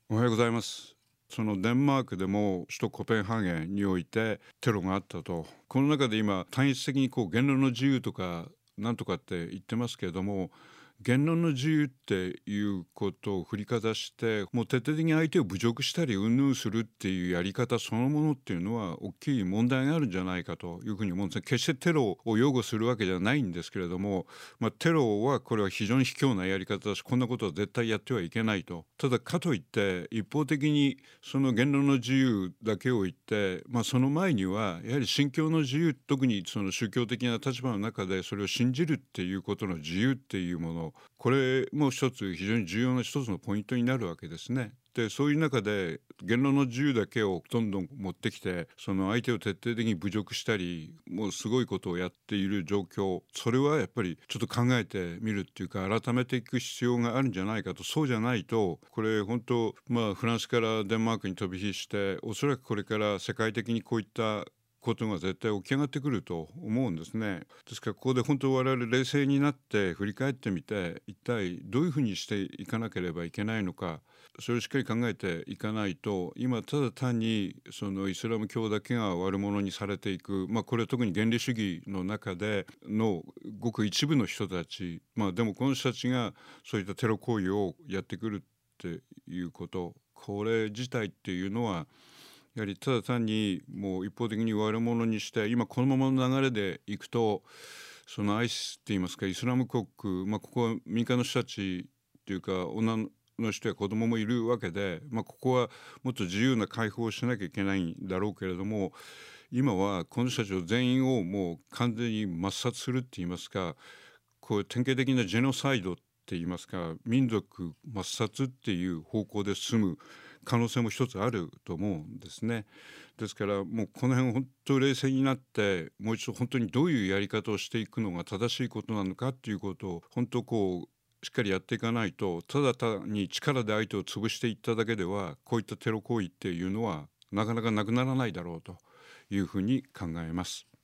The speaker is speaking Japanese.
おはようございます。そのデンマークでも首都コペンハーゲンにおいてテロがあったと。この中で今単一的に言論の自由とかなんとかって言ってますけれども、言論の自由っていうことを振りかざしてもう徹底的に相手を侮辱したり云々するっていうやり方そのものっていうのは大きい問題があるんじゃないかというふうに思うんですね。決してテロを擁護するわけじゃないんですけれども、テロはこれは非常に卑怯なやり方だし、こんなことは絶対やってはいけないと。ただかといって一方的にその言論の自由だけを言って、その前にはやはり信教の自由、特にその宗教的な立場の中でそれを信じるっていうことの自由っていうもの、これも一つ非常に重要な一つのポイントになるわけですね。でそういう中で言論の自由だけをどんどん持ってきて、その相手を徹底的に侮辱したりもうすごいことをやっている状況、それはやっぱりちょっと考えてみるっていうか改めていく必要があるんじゃないかと。そうじゃないとこれ本当フランスからデンマークに飛び火して、おそらくこれから世界的にこういったことが絶対起き上がってくると思うんですね。ですからここで本当我々冷静になって振り返ってみて、一体どういうふうにしていかなければいけないのか、それをしっかり考えていかないと、今ただ単にそのイスラム教だけが悪者にされていく、これは特に原理主義の中でのごく一部の人たち、でもこの人たちがそういったテロ行為をやってくるっていうこと、これ自体っていうのはやはりただ単にもう一方的に悪者にして、今このままの流れでいくと、そのアイシスっていいますかイスラム国、ここは民間の人たちっていうか女の人や子供もいるわけで、ここはもっと自由な解放をしなきゃいけないんだろうけれども、今はこの人たちを全員をもう完全に抹殺するって言いますか、こういう典型的なジェノサイドって言いますか民族抹殺っていう方向で進む可能性も一つあると思うんですね。ですからもうこの辺本当冷静になって、もう一度本当にどういうやり方をしていくのが正しいことなのかっていうことを本当しっかりやっていかないと、ただ単に力で相手を潰していっただけではこういったテロ行為っていうのはなかなかなくならないだろうというふうに考えます。